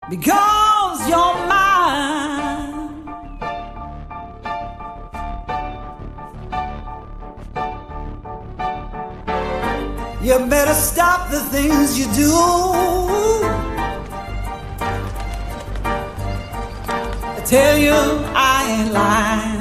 because you're mine. You better stop the things you do. I tell you I ain't lying.